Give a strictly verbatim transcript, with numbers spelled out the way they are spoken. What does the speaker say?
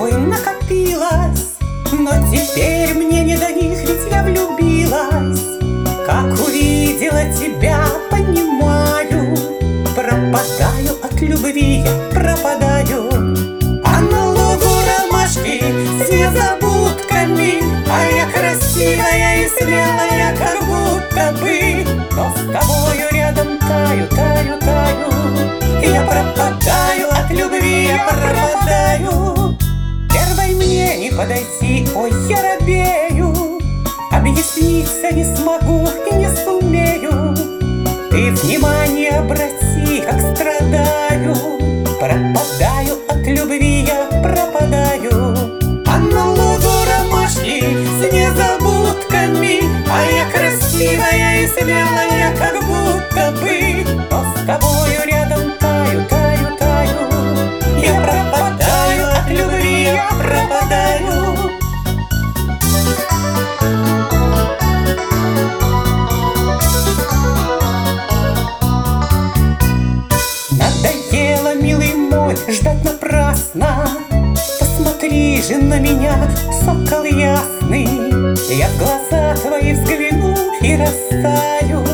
тобой накопилось, но теперь мне не до них, ведь я влюбилась. Как увидела тебя, понимаю, пропадаю от любви, я пропадаю. А на лугу ромашки с незабудками, а я красивая и смелая, как будто бы. Но с тобою рядом таю, таю, таю. Я пропадаю от любви, я пропадаю. Первой мне не подойти, ой, я робею. Объясниться не смогу и не сумею. Ты внимание обрати, как страдаю. Пропадаю от любви, я пропадаю. А на лугу ромашки с незабудками, а я красивая и смелая, как будто бы. Но с тобою рядом таю, таю, таю. Я пропадаю от любви, я пропадаю. Надоело, милый мой, ждать напрасно. Посмотри же на меня, сокол ясный. Я в глаза твои взгляну и растаю.